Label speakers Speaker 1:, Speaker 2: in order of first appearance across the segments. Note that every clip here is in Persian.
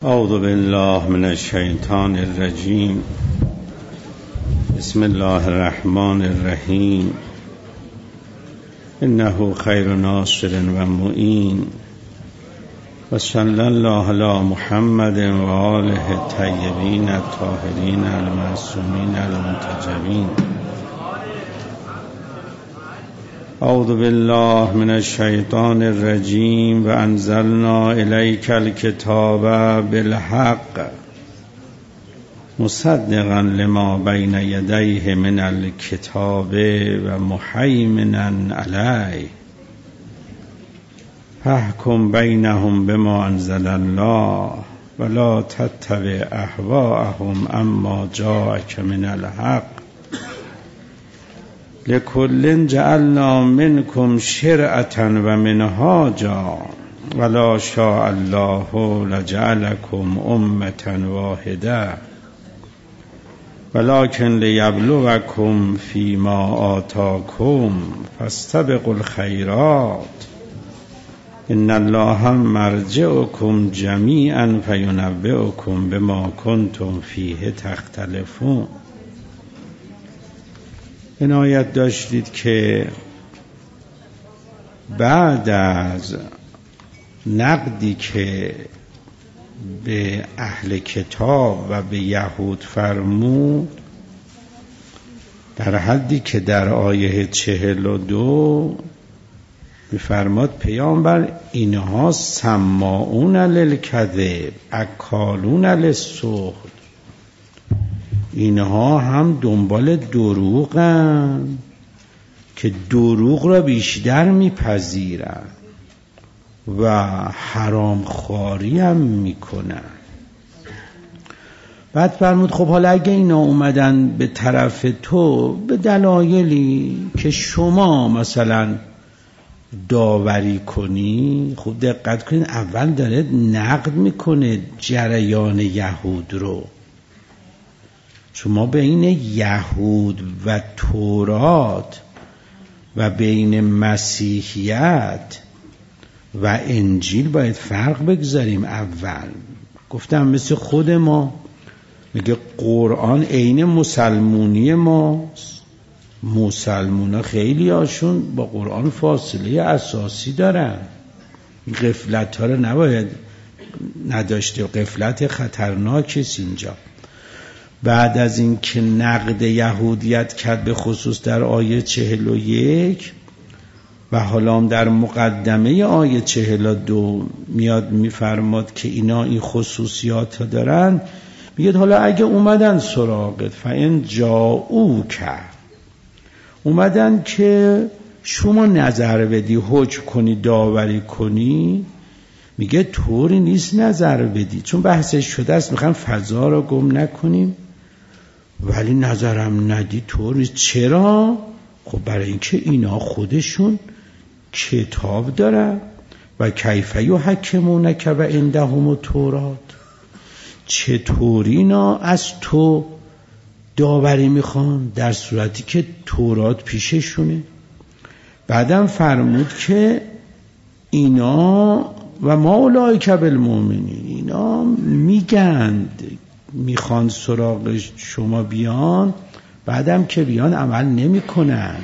Speaker 1: اعوذ بالله من الشیطان الرجیم. بسم الله الرحمن الرحیم. انه خیر ناصر و معین و صلی الله علی محمد و آله الطیبین الطاهرین المعصومین المنتجبین. اعوذ بالله من الشیطان الرجیم و انزلنا الیک الکتاب بالحق مصدقا لما بین یدیه من الکتاب و مهیمنا علیه فاحکم بینهم بما انزل الله ولا تتبع اهواءهم اما جاءک من الحق لکل جعلنا منکم شرعة و منهاجا ولا شاء الله لجعلکم امة واحده ولکن لیبلوکم فیما آتاکم فاستبقوا الخیرات ان الله مرجعکم جمیعا فینبئکم بما کنتم فیه تختلفون. عنایت داشتید که بعد از نقدی که به اهل کتاب و به یهود فرمود در حدی که در آیه 42 می‌فرماد پیامبر اینها سماعون للکذب اکالون للسحت، اینها هم دنبال دروغن که دروغ را بیشتر میپذیرن و حرام خواری هم میکنن. بعد فرمود خب حالا اگه اینا اومدن به طرف تو به دلایلی که شما مثلا داوری کنی، خب دقت کنید اول داره نقد میکنه جریان یهود رو، چون ما بین یهود و تورات و بین مسیحیت و انجیل باید فرق بگذاریم. اول گفتم مثل خود ما میگه قرآن عین مسلمونی ماست. مسلمونا خیلی هاشون با قرآن فاصله اساسی دارن. غفلت ها رو نباید نداشته، غفلت خطرناکست اینجا. بعد از این که نقد یهودیت کرد به خصوص در آیه 41 و حالا هم در مقدمه آیه 42 میاد میفرماد که اینا این خصوصیات ها دارن، میگه حالا اگه اومدن سراغت فإن جاءوک، اومدن که شما نظر بدی، حکم کنی، داوری کنی، میگه طوری نیست نظر بدی، چون بحثش شده است میخوام فضا رو گم نکنیم، ولی نظرم ندی طوری. چرا؟ خب برای اینکه اینا خودشون کتاب دارن و کیف یحکمونک و عندهم التورات، چطوری اینا از تو داوری میخوان در صورتی که تورات پیششونه. بعدم فرمود که اینا و ما اولئک بالمؤمنین، اینا میگند میخوان سراغ شما بیان، بعدم که بیان عمل نمی کنن.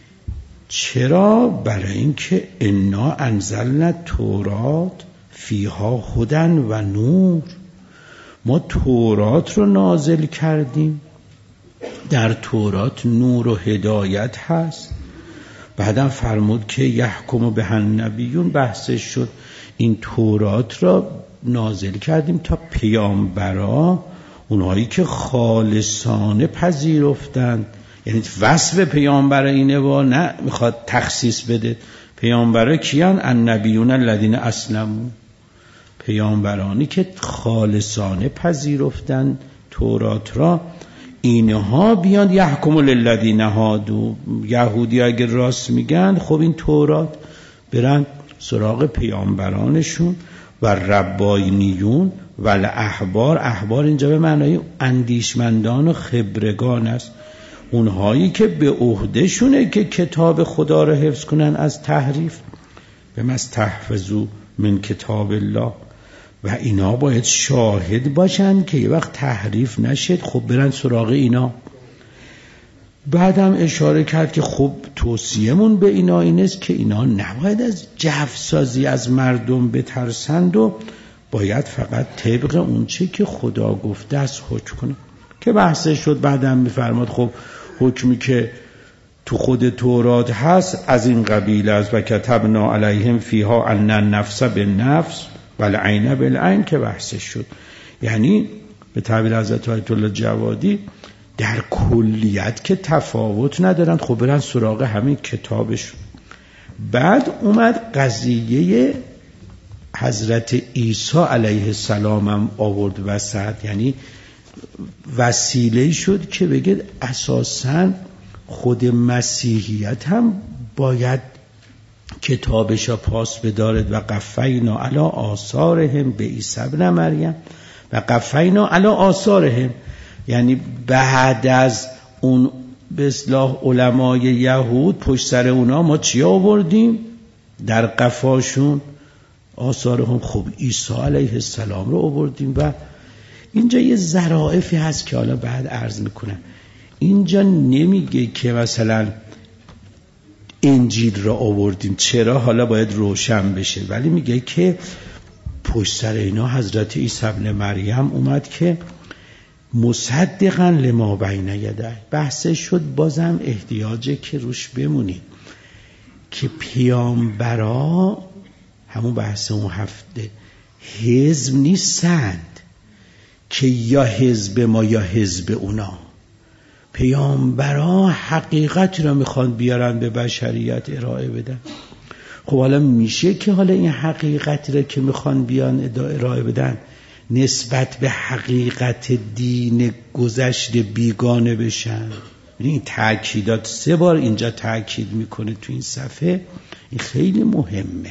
Speaker 1: چرا؟ برای اینکه انا انزلنا تورات فیها هدن و نور، ما تورات رو نازل کردیم، در تورات نور و هدایت هست. بعدم فرمود که یحکم به النبیون، بحثش شد این تورات را نازل کردیم تا پیامبرا، اونهایی که خالصانه پذیرفتند، یعنی وصف پیامبر اینه و نه میخواد تخصیص بده. پیامبرا کیان؟ النبیون الذین اسلموا، پیامبرانی که خالصانه پذیرفتند تورات را، اینها بیان یحکم للذین هادوا. یهودی اگر راست میگن خب این تورات برن سراغ پیامبرانشون. و ربانیون و الاحبار، احبار اینجا به معنای اندیشمندان و خبرگان است، اونهایی که به عهده شونه که کتاب خدا رو حفظ کنن از تحریف. بما استحفظوا من کتاب الله. و اینا باید شاهد باشن که یه وقت تحریف نشد، خب برن سراغ اینا. بعدم اشاره کرد که خب توصیه‌مون به اینا این است که اینا نباید از جفسازی از مردم بترسند و باید فقط طبق اون چه که خدا گفته است حکم کنه. که بحثش شد. بعدم میفرماد خب حکمی که تو خود تورات هست از این قبیل است و کتبنا علیهم فیها ان النفس بالنفس والعین بالعین که بحثش شد. یعنی به تعبیر حضرت آیت الله جوادی در کلیت که تفاوت ندارن، خب برن سراغ همین کتابش. بعد اومد قضیه حضرت عیسی علیه السلام هم آورد وسط، یعنی وسیله شد که بگه اساساً خود مسیحیت هم باید کتابش را پاس بدارد. و قفینا علی آثارهم به عیسی ابن مریم و قفینا علی آثارهم، یعنی بعد از اون به اصطلاح علمای یهود پشت سر اونا ما چی آوردیم؟ در قفاشون آثارهم. خب عیسی علیه السلام رو آوردیم. و اینجا یه ظرافی هست که حالا بعد عرض میکنم. اینجا نمیگه که مثلا انجیل را آوردیم، چرا حالا باید روشن بشه، ولی میگه که پشت سر اینا حضرت عیسی ابن مریم اومد که مصدقاً لما بین یدیه. بحثش شد، بازم احتیاجه که روش بمونیم که پیامبرا همون بحث اون هفته حزب نیستند که یا حزب ما یا حزب اونا. پیامبرا حقیقتی را میخوان بیارن به بشریت ارائه بدن. خب حالا میشه که حالا این حقیقتی را که میخوان بیان ارائه بدن نسبت به حقیقت دین گذشته بیگانه بشن؟ این تأکیدات 3 بار اینجا تأکید میکنه تو این صفحه. این خیلی مهمه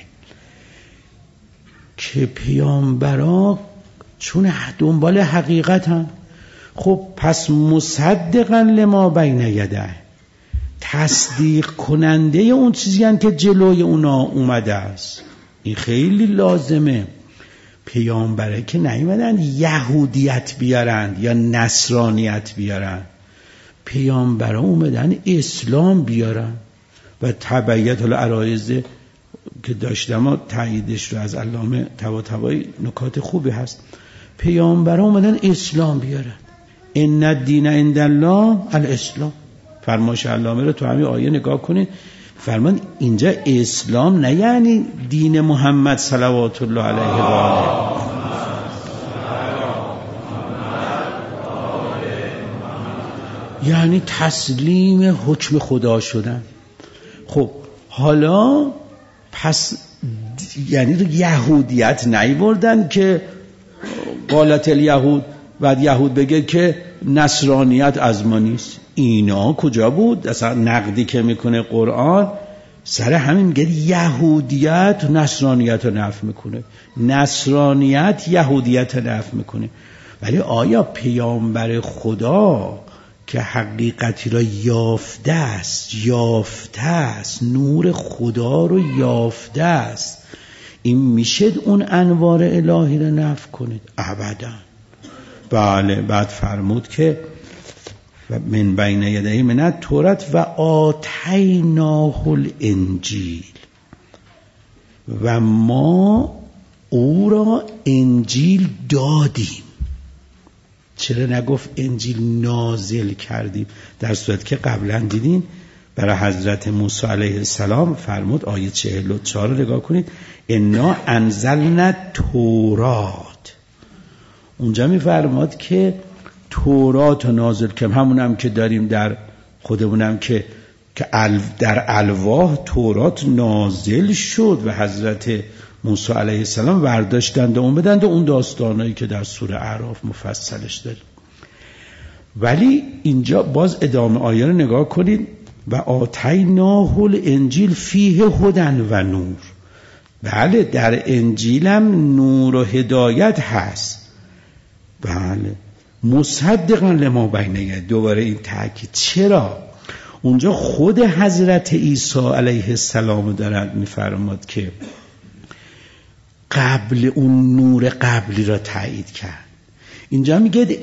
Speaker 1: که پیامبرا چون دنبال حقیقت هم، خب پس مصدقاً لما بین یدیه، تصدیق کننده اون چیزی هستند که جلوی اونا اومده است. این خیلی لازمه. پیامبره که نیومدن یهودیت بیارن یا نصرانیت بیارن، پیامبرا اومدن اسلام بیارن. و تبعیت العرایض که داشتم تاییدش رو از علامه طباطبایی نکات خوبی هست. پیامبرا اومدن اسلام بیارن. ان الدین عند الله الاسلام. فرمایش علامه رو تو همین آیه نگاه کنید. فرمان اینجا اسلام نه یعنی دین محمد صلوات الله علیه و آله، یعنی تسلیم حکم خدا شدن. خب حالا پس یعنی یهودیت نیوردن که قالت الیهود، بعد یهود بگه که نصرانیت از ما نیست. اینا کجا بود؟ اصلا نقدی که میکنه قرآن سر همین میگه یهودیت نصرانیت رو نفی میکنه، نصرانیت یهودیت رو نفی میکنه. ولی آیا پیامبر خدا که حقیقتی را یافته است، نور خدا رو یافته است، این میشه اون انوار الهی رو نفی کنید؟ ابدا. بله. بعد فرمود که من بین یدیه من التوراة و آتیناه الانجیل، و ما او را انجیل دادیم. چرا نگفت انجیل نازل کردیم؟ در صورت که قبلا دیدین برای حضرت موسی علیه السلام فرمود، آیه 44 رو نگاه کنید، انا انزلنا تورات. اونجا میفرماد که تورات نازل کردیم، همونم که داریم در خودمونم که در الواح تورات نازل شد و حضرت موسی علیه السلام برداشتند و اون بدند و اون داستانایی که در سوره اعراف مفصلش داریم. ولی اینجا باز ادامه آیه رو نگاه کنید، و آتیناه الانجیل فیه هدی و نور. بله، در انجیل هم نور و هدایت هست. بله، مصدقاً لما بین یدیه. دوباره این تاکید. چرا؟ اونجا خود حضرت عیسی علیه السلام دارد میفرماد که قبل اون نور قبلی را تایید کرد. اینجا میگه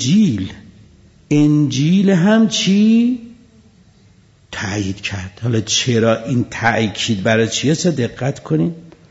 Speaker 1: انجیل هم چی تایید کرد. حالا چرا این تأکید برای چیه؟ دقت کنید.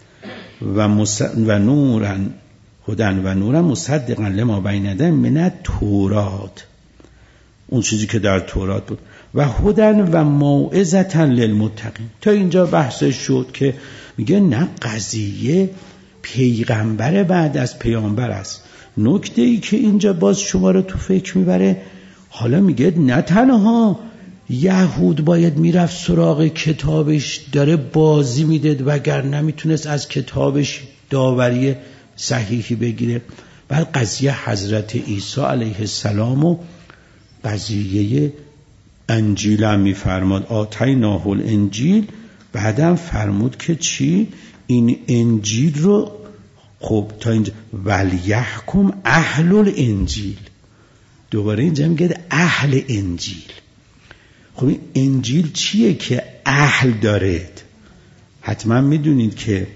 Speaker 1: و نورن هدن و نورن مصدقا لما بین یدیه من التورات، اون چیزی که در تورات بود، و هدن و موعظة للمتقین. تا اینجا بحثش شد که میگه نه، قضیه پیغمبر بعد از پیامبر است. نکته ای که اینجا باز شما رو تو فکر میبره، حالا میگه نه تنها یهود باید میرفت سراغ کتابش، داره بازی میداد وگر نمیتونست از کتابش داوری صحیحی بگیره، بعد قضیه حضرت عیسی علیه السلام و قضیه انجیل هم میفرماد آتیناه الانجیل. بعدم فرمود که چی؟ این انجیل رو خب تا اینجا ولیحکم اهل الانجیل، دوباره اینجا میگه اهل انجیل. خب این انجیل چیه که اهل دارد؟ حتما میدونید که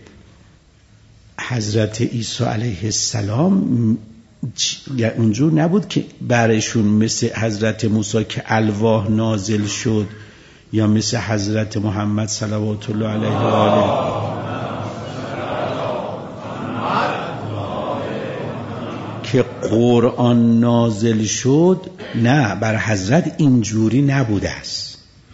Speaker 1: حضرت عیسی علیه السلام اونجور نبود که برایشون مثل حضرت موسی که الواح نازل شد، یا مثل حضرت محمد صلوات الله علیه و آله که قرآن نازل شد. نه، بر حضرت اینجوری نبوده است،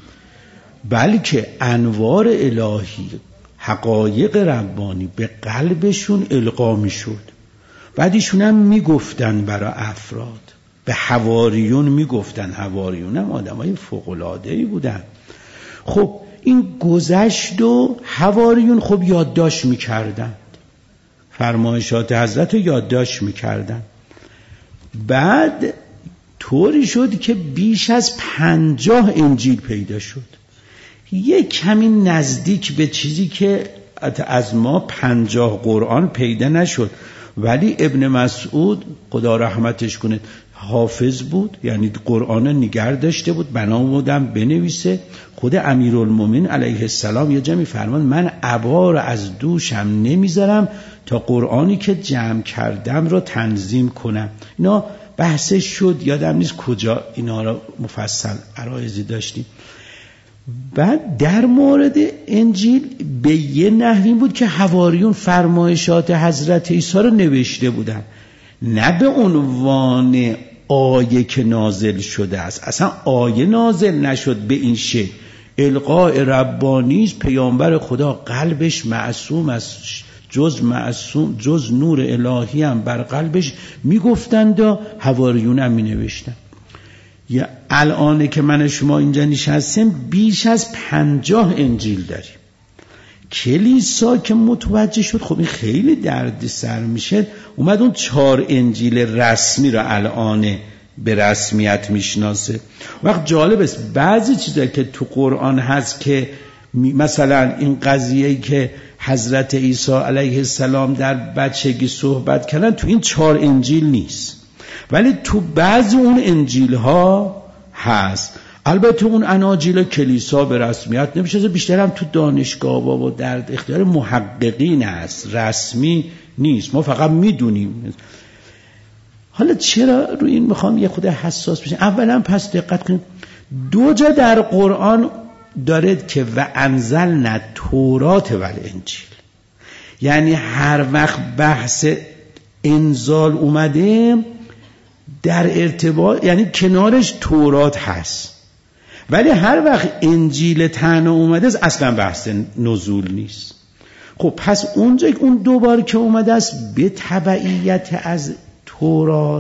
Speaker 1: بلکه انوار الهی، حقایق ربانی به قلبشون القا می شد. بعد ایشون هم می گفتن برای افراد، به حواریون می گفتن. حواریون هم آدم های فوق‌العاده‌ای بودن. خب این گذشت و حواریون خب یادداشت می کردن، فرمایشات حضرت رو یادداشت می کردن. بعد طوری شد که بیش از 50 انجیل پیدا شد، یک کمی نزدیک به چیزی که از ما 50 قرآن پیدا نشد. ولی ابن مسعود خدا رحمتش کنه حافظ بود، یعنی قرآن نگه داشته بود، بنا بودم بنویسه. خود امیرالمومنین علیه السلام یه جا می‌فرماد من عبا رو از دوشم نمیذارم تا قرآنی که جمع کردم رو تنظیم کنم. اینا بحثش شد، یادم نیست کجا اینا رو مفصل عرایضی داشتیم. بعد در مورد انجیل به یه نحوی بود که حواریون فرمایشات حضرت عیسی رو نوشته بودن، نه به عنوان آیه که نازل شده است. اصلا آیه نازل نشد به این شکل، القاء ربانی، پیامبر خدا قلبش معصوم است، جز نور الهی هم بر قلبش میگفتند و حواریون هم مینوشتن. یا الان که من شما اینجا نشستیم بیش از 50 انجیل داریم. کلیسا که متوجه شد خب این خیلی درد سر میشه، اومد اون 4 انجیل رسمی را الان به رسمیت میشناسه. وقت جالب است بعضی چیزایی که تو قرآن هست که مثلا این قضیه‌ای که حضرت عیسی علیه السلام در بچگی صحبت کردن تو این 4 انجیل نیست، ولی تو بعضی اون انجیل ها هست. البته اون اناجیل کلیسا به رسمیت نمیشه، بیشتر هم تو دانشگاه و در اختیار محققین است، رسمی نیست، ما فقط میدونیم. حالا چرا روی این میخوام یه خود حساس بشیم؟ اولا پس دقت کنید 2 جا در قرآن دارد که و انزلنا تورات و الانجیل، یعنی هر وقت بحث انزال اومده در ارتباط، یعنی کنارش تورات هست، ولی هر وقت انجیل تنها اومده است اصلا بحث نزول نیست. خب پس اونجا اون 2 بار که اومده است به تبعیت از تورات،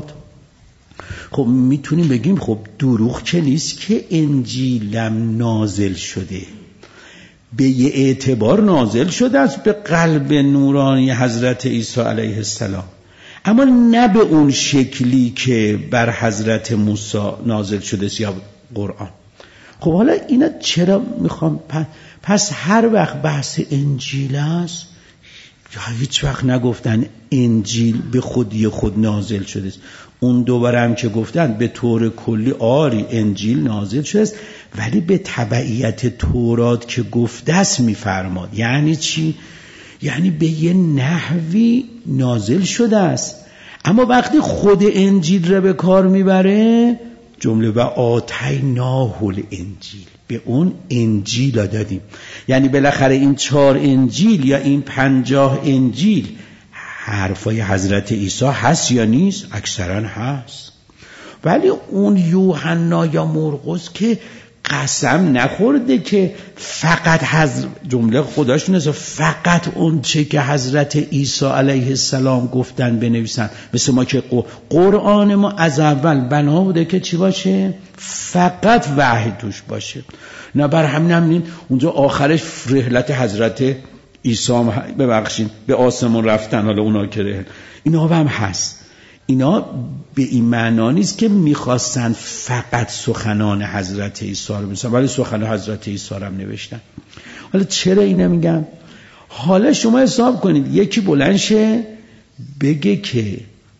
Speaker 1: خب میتونیم بگیم خب دروغ که نیست که انجیلم نازل شده، به یه اعتبار نازل شده است به قلب نورانی حضرت عیسی علیه السلام، اما نه به اون شکلی که بر حضرت موسی نازل شده است یا قرآن. خب حالا اینا چرا میخوام؟ پس هر وقت بحث انجیل است یا هیچ وقت نگفتن انجیل به خودی خود نازل شده است. اون 2 بار هم که گفتن به طور کلی آری انجیل نازل شده است، ولی به تبعیت تورات که گفته است میفرماد. یعنی چی؟ یعنی به یه نحوی نازل شده است. اما وقتی خود انجیل را به کار میبره، جمله و آتیناه الانجیل، به اون انجیل دادیم. یعنی بالاخره این 4 انجیل یا این 50 انجیل حرفای حضرت عیسی هست یا نیست؟ اکثرا هست. ولی اون یوحنا یا مرقس که قسم نخورده که فقط جمله خداش نیست، فقط اون چه که حضرت عیسی علیه السلام گفتن بنویسن. مثل ما که قرآن ما از اول بنا بوده که چی باشه؟ فقط وحی توش باشه. نه بر همین اونجا آخرش رحلت حضرت عیسی ببخشید به آسمون رفتن، حالا اونا که اینا هم هست. اینا به این معنا نیست که میخواستن فقط سخنان حضرت عیسی رو بنویسن، ولی سخنان حضرت عیسی رو هم نوشتن. حالا چرا اینو میگم؟ حالا شما حساب کنید یکی بلند شه بگه که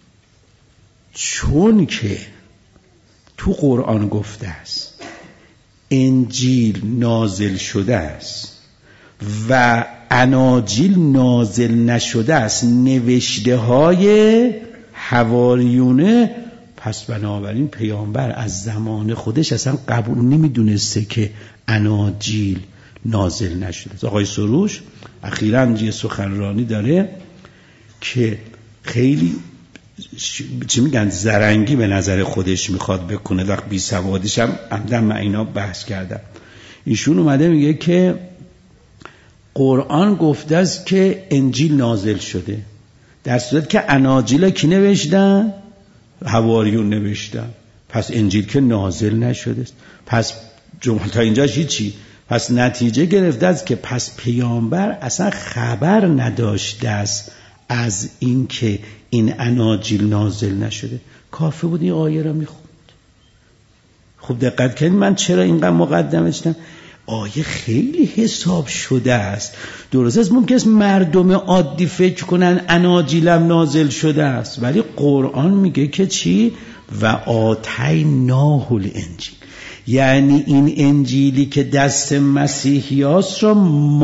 Speaker 1: چون که تو قرآن گفته است انجیل نازل شده است و اناجیل نازل نشده است، نوشته های حواریونه، پس بنابراین پیامبر از زمان خودش اصلا قبول نمیدونسته که اناجیل نازل نشده. آقای سروش اخیراً یه سخنرانی داره که خیلی چی میگن زرنگی به نظر خودش میخواد بکنه، وقت بی سوادش هم عمدن من اینا بحث کردم. ایشون اومده میگه که قرآن گفته است که انجیل نازل شده، در صورت که اناجیل کی نوشتن؟ حواریون نوشتن. پس انجیل که نازل نشده است. پس جمله تا اینجاش هیچی. پس نتیجه گرفته است که پس پیامبر اصلا خبر نداشته است از این که این اناجیل نازل نشده. کافی بود این آیه را میخوند. خب دقت کنید من چرا اینقدر مقدمه شدم؟ آیه خیلی حساب شده است. درست است ممکن است مردم عادی فکر کنن اناجیلم نازل شده است، ولی قرآن میگه که چی؟ و آتیناه الانجیل، یعنی این انجیلی که دست مسیحیاست رو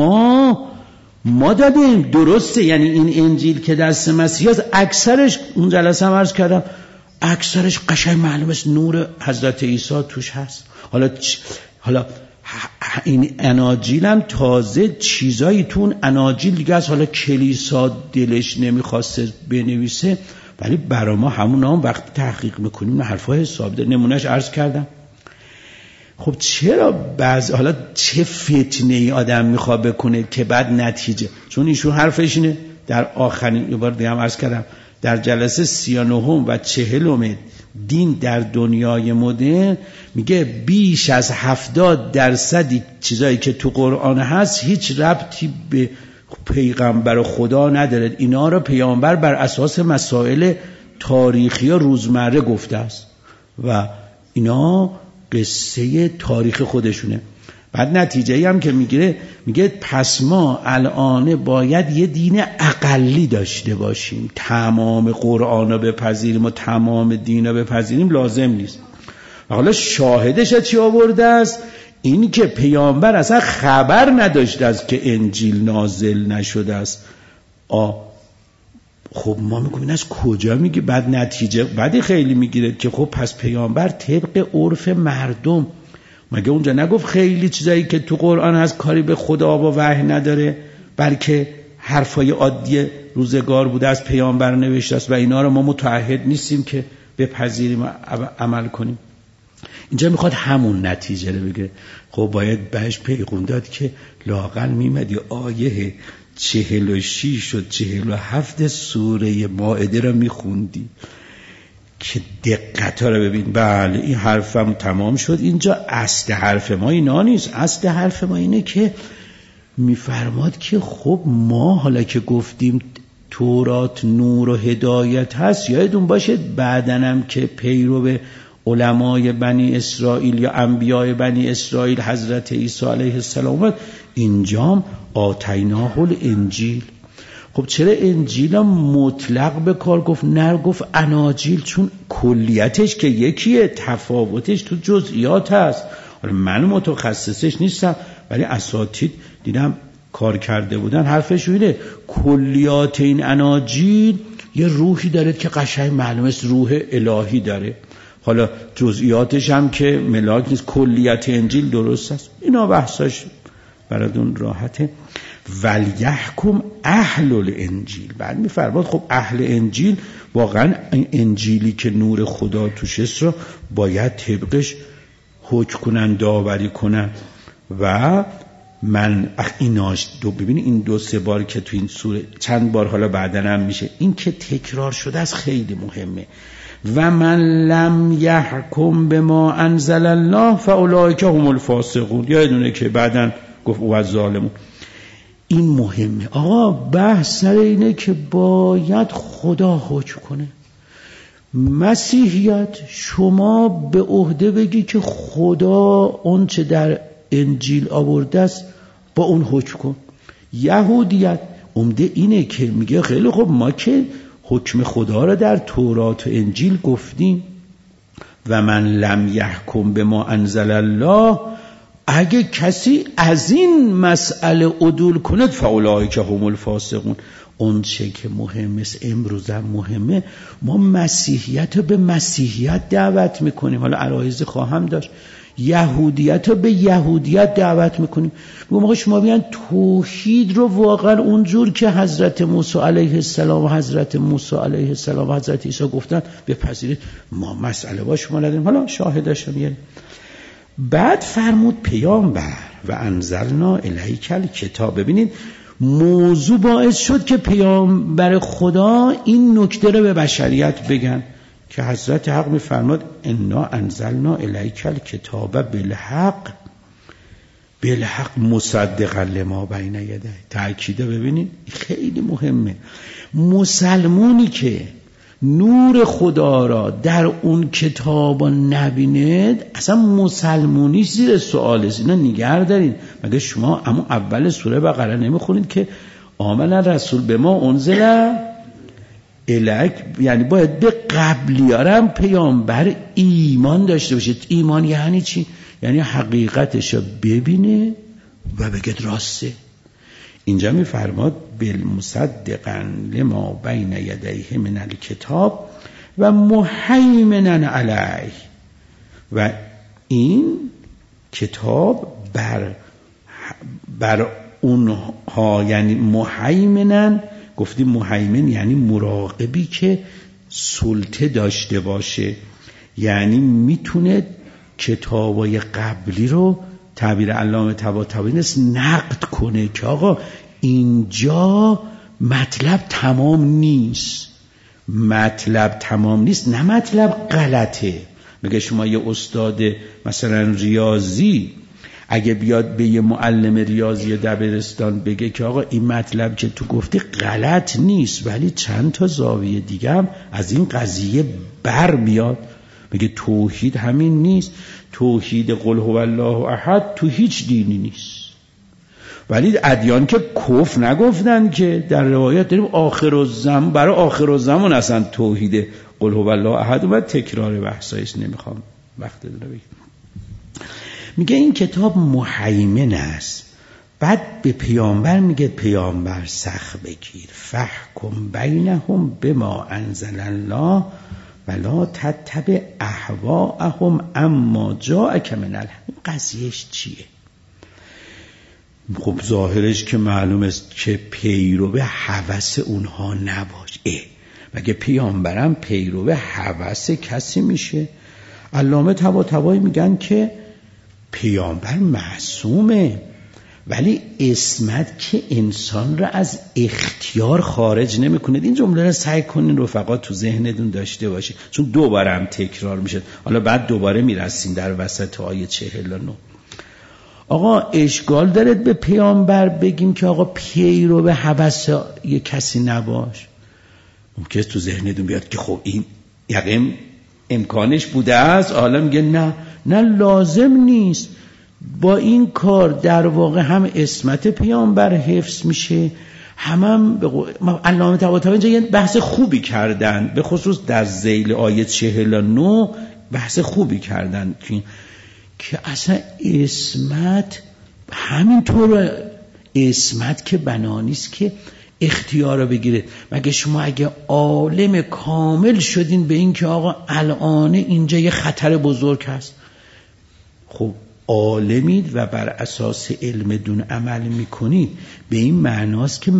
Speaker 1: ما دادیم. درسته، یعنی این انجیل که دست مسیحیاست اکثرش، اون جلسه هم عرض کردم، اکثرش قشنگ معلوم است نور حضرت عیسی توش هست. حالا این اناجیل هم تازه چیزایی تو اون اناجیل دیگه از حالا کلیسا دلش نمیخواسته بنویسه، ولی برای ما همون هم وقتی تحقیق میکنیم حرفای حساب ده. نمونهش عرض کردم. خب چرا حالا چه فتنه ای آدم میخواد بکنه که بعد نتیجه، چون ایشون حرفش اینه در آخرین یه بار دیگه هم عرض کردم در جلسه 39 و 40 دین در دنیای مدرن میگه بیش از 70% چیزایی که تو قرآن هست هیچ ربطی به پیغمبر خدا نداره. اینا رو پیامبر بر اساس مسائل تاریخی و روزمره گفته است و اینا قصه تاریخ خودشونه. بعد نتیجه‌ای هم که میگه پس ما الان باید یه دین اقلی داشته باشیم، تمام قرآن رو بپذیریم و تمام دین رو بپذیریم لازم نیست. و حالا شاهدش چی آورده است؟ این که پیامبر اصلا خبر نداشته است که انجیل نازل نشده است. خب ما میگیم از کجا میگی؟ بعد نتیجه بعدی خیلی میگیره که خب پس پیامبر طبق عرف مردم، مگه اونجا نگفت خیلی چیزایی که تو قرآن هست کاری به خدا و وحی نداره، بلکه حرفای عادی روزگار بوده از پیامبر نوشته است و اینا رو ما متعهد نیستیم که بپذیریم و عمل کنیم. اینجا میخواد همون نتیجه رو بگه. خب باید بهش پیغام داد که لااقل میمدی آیه 46 و 47 سوره مائده رو میخوندی که دقت ها رو ببین. بله این حرفم تمام شد. اینجا اصل حرف ما اینا نیست. اصل حرف ما اینه که میفرماد که خب ما حالا که گفتیم تورات نور و هدایت هست، یادتون باشه بعدنم که پیرو علمای بنی اسرائیل یا انبیاء بنی اسرائیل حضرت عیسی علیه السلام اینجام آتیناه الانجیل. خب چرا انجیل مطلق به کار گفت، نه گفت اناجیل؟ چون کلیتش که یکیه، تفاوتش تو جزئیات هست. من متخصصش نیستم ولی اساتید دیدم کار کرده بودن حرفش اینه کلیات این اناجیل یه روحی داره که قشنگ معلومه است روح الهی داره. حالا جزئیاتش هم که ملاک نیست، کلیت انجیل درست است. اینا بحثاش براتون راحته. ولیحکم اهل الانجیل. بعد میفرماد خب اهل انجیل واقعا انجیلی که نور خدا توش است رو باید طبقش حکم کنن، داوری کنن. و من ایناش ببینید این 2-3 بار که تو این سوره چند بار حالا بعدن هم میشه، این که تکرار شده است خیلی مهمه. و من لم یحکم بما انزل الله فاولئک هم الفاسقون. یادونه که بعدن گفت و ظالمون. این مهمه. آقا بحث سر اینه که باید خدا حکم کنه. مسیحیت شما به عهده بگی که خدا اون چه در انجیل آورده است با اون حکم کن. یهودیت عمده اینه که میگه خیلی خب ما که حکم خدا را در تورات و انجیل گفتیم و من لم یحکم بما انزل الله، اگه کسی از این مسئله عدول کند فاولئک هم الفاسقون. اون چه که مهم است امروز هم مهمه، ما مسیحیت رو به مسیحیت دعوت میکنیم. حالا عرایض خواهم داشت. یهودیت رو به یهودیت دعوت میکنیم. بگم آقا شما بیان توحید رو واقعا اونجور که حضرت موسی علیه السلام و حضرت موسی علیه السلام و حضرت عیسی گفتن بپذیرید. ما مسئله با شما نداریم. حالا شاهدش رو میاریم. بعد فرمود پیامبر و انزلنا الیک الکتاب. ببینید موضوع باعث شد که پیامبر خدا این نکته رو به بشریت بگن که حضرت حق می‌فرماد انا انزلنا الیک الکتاب بالحق مصدقا لما بین یدیه. تأکیده ببینید خیلی مهمه. مسلمونی که نور خدا را در اون کتاب نبیند اصلا مسلمونیش زیر سؤال است. اینا نگه دارین. مگه شما اما اول سوره بقره نمیخونید که آمن الرسول به ما انزل الیک، یعنی باید به قبلیارم پیامبر ایمان داشته باشید. ایمان یعنی چی؟ یعنی حقیقتش رو ببینه و بگید راسته. اینجا میفرماد بالمصدقا لما بین یدیه من الکتاب و مهیمنا علیه. و این کتاب بر اونها، یعنی مهیمنا، گفتیم مهیمن یعنی مراقبی که سلطه داشته باشه، یعنی میتونه کتابای قبلی رو تعبیر علامه طباطبایی است نقد کنه که آقا اینجا مطلب تمام نیست. مطلب تمام نیست نه مطلب غلطه. میگه شما یه استاد مثلا ریاضی اگه بیاد به یه معلم ریاضی دبیرستان بگه که آقا این مطلب که تو گفتی غلط نیست ولی چند تا زاویه دیگه هم از این قضیه بر میاد، میگه توحید همین نیست. توحید قل هو الله احد تو هیچ دینی نیست. ولی ادیان که کفر نگفتن که در روایت داریم آخرالزمان، برای آخرالزمان اصلا توحید قل هو الله احد و تکرار بحثایش نمیخوام وقت داره بگم. میگه این کتاب مهیمن است. بعد به پیامبر میگه پیامبر سخت بگیر فحکم بینهم بما انزل الله ولا تتبع اهواءهم اما جاءک من الحق. قضیهش چیه؟ خب ظاهرش که معلوم است که پیرو هوس اونها نباش. مگه پیامبرم پیرو هوس کسی میشه؟ علامه طباطبایی میگن که پیامبر معصومه ولی عصمت که انسان را از اختیار خارج نمیکنه. این جمله را سعی کنین رفقا تو ذهنتون داشته باشه چون دوباره هم تکرار میشه. حالا بعد دوباره میرسیم در وسط آیه 49. آقا اشکال دارد به پیامبر بگیم که آقا پیرو به هوس یه کسی نباش؟ ممکنه تو ذهنتون بیاد که خب این یقین امکانش بوده است. حالا میگه نه لازم نیست. با این کار در واقع هم عصمت پیامبر حفظ میشه، هم علامه طباطبایی اینجا یه بحث خوبی کردن، به خصوص در ذیل آیه 49 بحث خوبی کردن که اصلا عصمت همینطور عصمت که بنانیست که اختیار رو بگیره. مگه شما اگه عالم کامل شدین به این که آقا الان اینجا یه خطر بزرگ هست، خب عالمید و بر اساس علم دون عمل میکنید، به این معناست که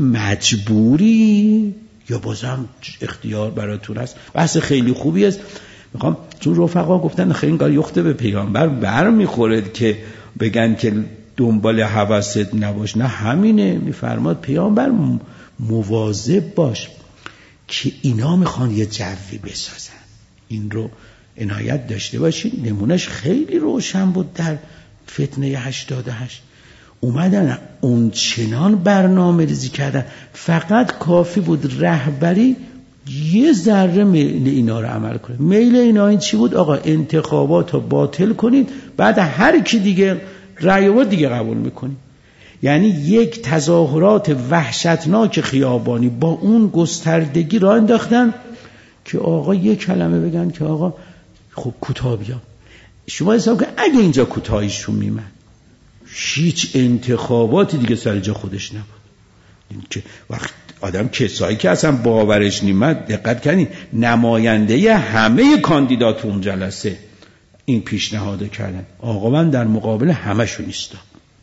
Speaker 1: مجبوری یا بازم اختیار براتون هست. بحث خیلی خوبی است. میخوام چون رفقا گفتن خیلی کار یخته به پیامبر بر میخورد که بگن که دنبال هوست نباش، نه همینه. میفرماد پیامبر مواظب باش که اینا میخوان یه جوی بسازن، این رو عنایت داشته باشین. نمونش خیلی روشن بود در فتنه 88. اومدن اون چنان برنامه ریزی کردن، فقط کافی بود رهبری یه ذره میل اینا رو عمل کنه. میل اینا این چی بود؟ آقا انتخابات رو باطل کنید، بعد هر کی دیگه رأی آورد دیگه قبول میکنید. یعنی یک تظاهرات وحشتناک خیابانی با اون گستردگی را انداختن که آقا یک کلمه بگن که آقا خب کوتاه بیا. شما حساب کن اگه اینجا کوتاهیشون میمد، هیچ انتخاباتی دیگه سر جا خودش نبود. این که وقت آدم کسایی که اصلا باورش نیمد، دقت کنید نماینده همه کاندیدات اون جلسه این پیشنهاد کردن، آقا من در مقابل همشون ایستادم.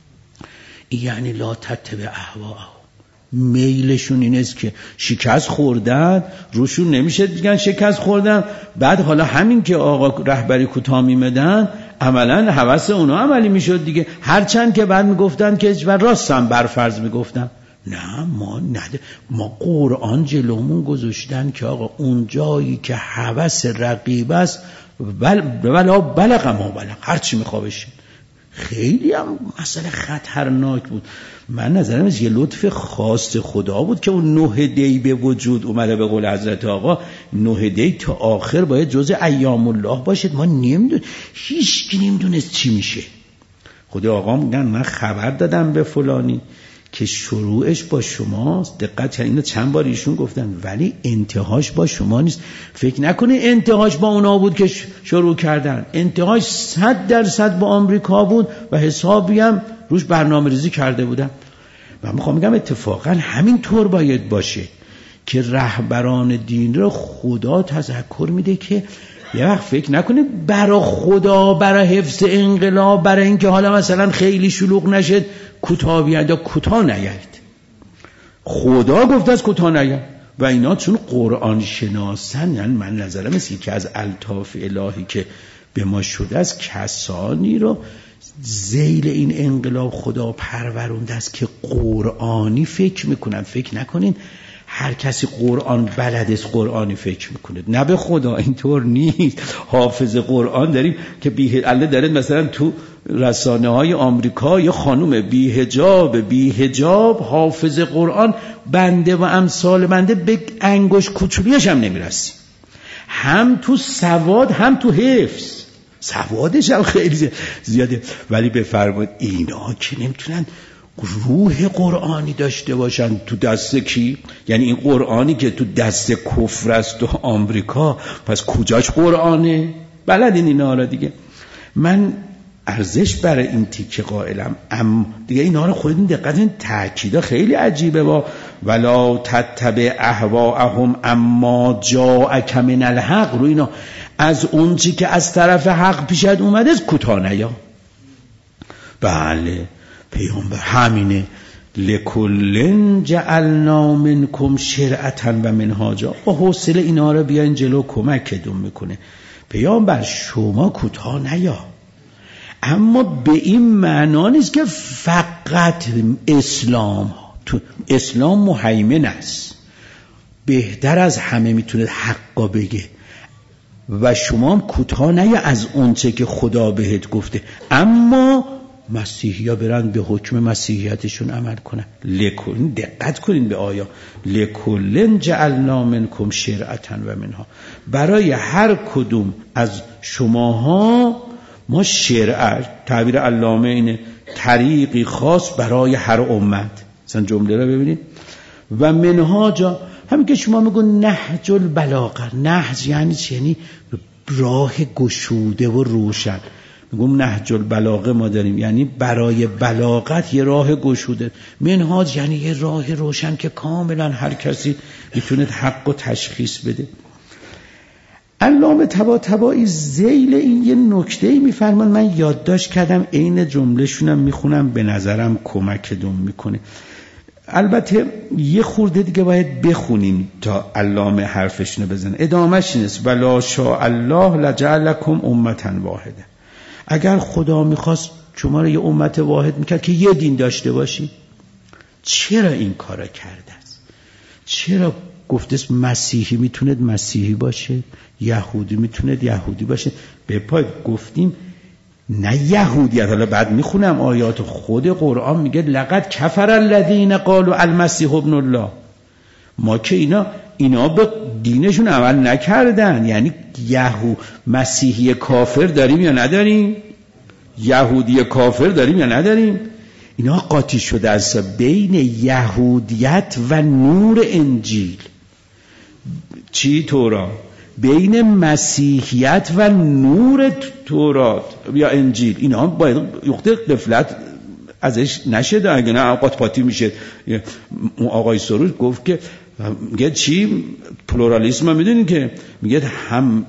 Speaker 1: یعنی لا تتبع اهواءهم، میلشون این است که شکست خوردن، روشون نمیشه دیگه شکست خوردن، بعد حالا همین که آقا رهبری کوتاه میمدن عملا هوس اونا عملی میشد دیگه. هرچند که بعد میگفتن که و راستم برفرض میگفتن نه ما قرآن جلومون گذاشتن که آقا اون جایی که هوس رقیب است ولا بلغ ما بلغ، هرچی میخوا بشین. خیلی هم مسئله خطرناک بود. من نظرم از یه لطف خاص خدا بود که اون 9 دی به وجود اومده. به قول حضرت آقا 9 دی تا آخر باید جزء ایام الله باشد. ما هیچ کی نمیدونست چی میشه. خدا آقا میگن من خبر دادم به فلانی که شروعش با شماست، دقت کنید اینو چند بار ایشون گفتن، ولی انتهاش با شما نیست. فکر نکنه انتهاش با اونا بود که شروع کردن، انتهاش 100% با آمریکا بود و حسابی هم روش برنامه ریزی کرده بودن. من میخوام بگم اتفاقا همین طور باید باشه که رهبران دین رو خدا تذکر میده که یه وقت فکر نکنید برای خدا، برای حفظ انقلاب، برای اینکه حالا مثلا خیلی شلوغ نشد کوتاه بیاید یا کوتاه نیاید. خدا گفته از کوتاه نیاید و اینا چون قرآن شناسن. یعنی من نظرم است که از الطاف الهی که به ما شده از کسانی رو ذیل این انقلاب خدا پرورونده است که قرآنی فکر میکنن. فکر نکنین هر کسی قرآن بلد است قرآنی فکر میکنه، نه به خدا اینطور نیست. حافظ قرآن داریم که الله داره مثلا تو رسانه های آمریکا یا خانوم بی حجاب حافظ قرآن، بنده و امثال بنده به انگشت کوچولیش هم نمیرسیم، هم تو سواد هم تو حفظ. سوادش هم خیلی زیاده، ولی بفرمایید اینا که نمیتونن روح قرآنی داشته باشن تو دست کی؟ یعنی این قرآنی که تو دست کفر است تو آمریکا، پس کجاش قرآنه؟ بلدین اینا را دیگه. من ارزش برای این تیکه قائلم، اما دیگه اینا رو خودتون دقت کنید، تأکیدا خیلی عجیبه. با ولا تتبع اهواءهم اما جاءک من الحق، رو اینا از اون چی که از طرف حق پیشت اومده کوتاه نیا. بله پیامبر همینه، لکلن جعلنا منکم شرعتا و منهاجا. با حوصله اینا رو بیاین جلو، کمکتون میکنه. پیامبر شما کوتاه نیا، اما به این معنا نیست که فقط اسلام مهیمن است، بهتر از همه میتونه حقا بگه و شما هم کوتاه نیا از اونچه که خدا بهت گفته، اما مسیحی‌ها برن به حکم مسیحیتشون عمل کنن. دقت کنین به آیا لکلن جعلنا منکم شرعتا و منها، برای هر کدوم از شماها ما شرع، تعبیر علامه اینه، طریقی خاص برای هر امت. مثلا جمله رو ببینید و منهاجا، همین که شما میگن نهج البلاغه. نهج یعنی چی؟ یعنی راه گشوده و روشن. میگم نهج البلاغه ما داریم، یعنی برای بلاغت یه راه گشوده. منهاج یعنی یه راه روشن که کاملا هر کسی میتونه حق و تشخیص بده. علامه طباطبایی ذیل این یه نکته‌ای میفرمان، من یادداشت کردم، عین جمله‌شونم میخونم، به نظرم کمکتون میکنه. البته یه خورده دیگه باید بخونیم تا علامه حرفشونو بزنه. ادامهش اینست: ولا شاء الله لجعلکم امة واحده. اگر خدا میخواست شما رو یه امت واحد میکرد که یه دین داشته باشی. چرا این کارا کرده است؟ چرا گفته است مسیحی میتونه مسیحی باشه، یهودی میتونه یهودی باشه؟ به پای گفتیم نه یهودیت. حالا بعد میخونم آیات خود قرآن میگه لقد کفر الذین قالوا المسیح ابن الله. ما که اینا به دینشون عمل نکردن. یعنی مسیحی کافر داریم یا نداریم؟ یهودی کافر داریم یا نداریم؟ اینا قاطی شده است بین یهودیت و نور انجیل. چی؟ تورات. بین مسیحیت و نور تورات یا انجیل. اینا باید یخته قفلت ازش نشه، اگه نه قاطی میشه. آقای سروش گفت که میگه چی؟ پلورالیسم ها میدونین که میگه هم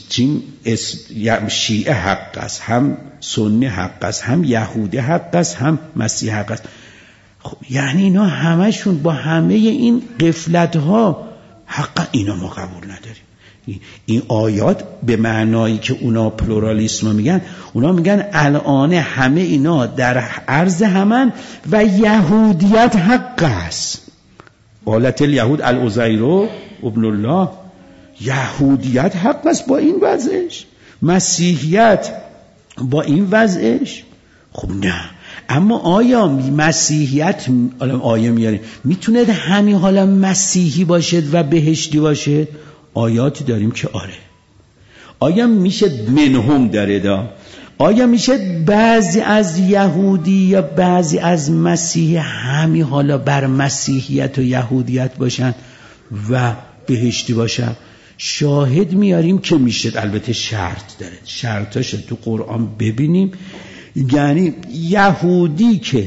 Speaker 1: شیعه حق است، هم سنی حق است، هم یهودی حق است، هم مسیح حق است. خب یعنی اینا همشون با همه این قفلت ها حق، اینا ما قبول نداریم. این آیات به معنایی که اونا پلورالیسم میگن، اونا میگن الان همه اینا در عرض همن و یهودیت حق است. قالت الیهود العزیر ابن الله. یهودیت حق است با این وضعش، مسیحیت با این وضعش. خب نه. اما آیا مسیحیت، آیه میاریم، میتونه همین حالا مسیحی باشد و بهشتی باشد؟ آیاتی داریم که آره. آیا میشه منهم داره آیا میشه بعضی از یهودی یا بعضی از مسیحی همین حالا بر مسیحیت و یهودیت باشن و بهشتی باشن؟ شاهد میاریم که میشه. البته شرط داره، شرطاش تو قرآن ببینیم. یعنی یهودی که